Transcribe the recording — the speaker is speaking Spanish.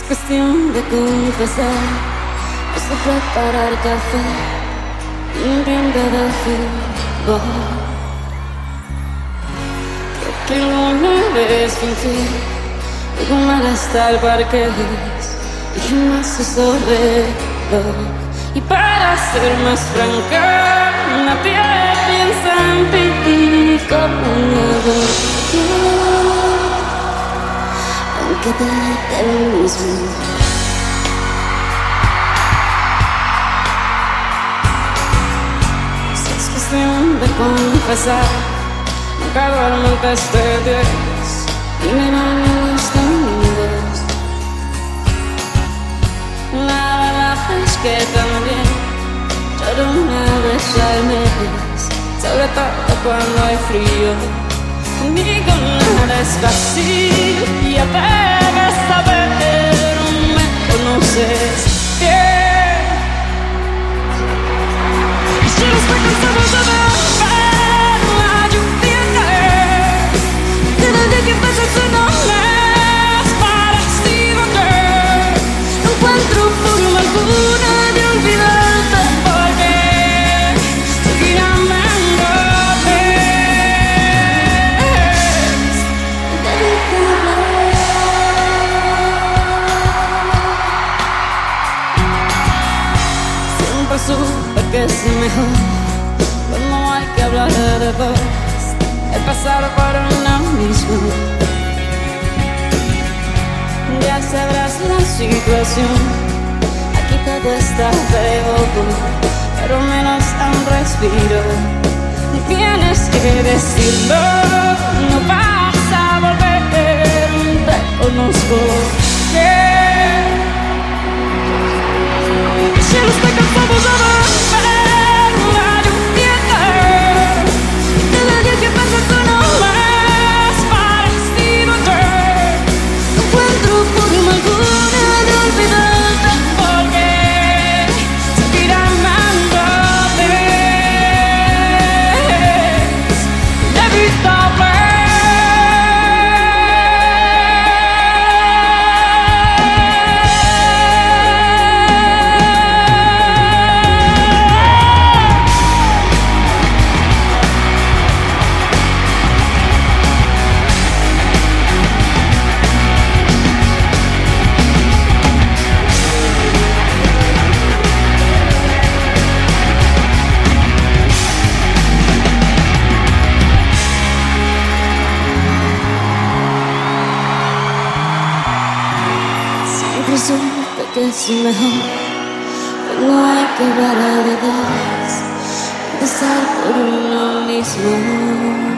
cuestión de confesar, es de preparar café y un tiempo de fútbol. Que una vez fingí y como hasta el parque y jamás usó reloj. Y para ser más franca, nadie piensa en ti como yo, aunque te dé lo mismo. Si es cuestión de confesar, nunca duermo antes de 10 y me baño los domingos. La verdad es que también lloro una vez al mes, sobre todo cuando hay frío. Conmigo nada es fácil, ya debes saber, me conoces bien. Y si no estoy cansado de ver la lluvia caer, cada día que pasa suena más parecido que no encuentro forma alguna de olvidarte, porque seguir amándote es inevitable. Siempre supe que es mejor cuando hay que hablar de dos, el pasar por uno mismo. Ya sabrás la situación, aquí todo está feo, pero menos a un respiro. Tienes que decirlo, no vas a volver, te conozco bien. Si no estoy cansado de ver la lluvia caer, cada día que pasa suena más parecido que no encuentro forma alguna de olvidarte, porque seguir amándote es inevitable. Siempre supe que es mejor cuando hay que hablar de dos, empezar por uno mismo.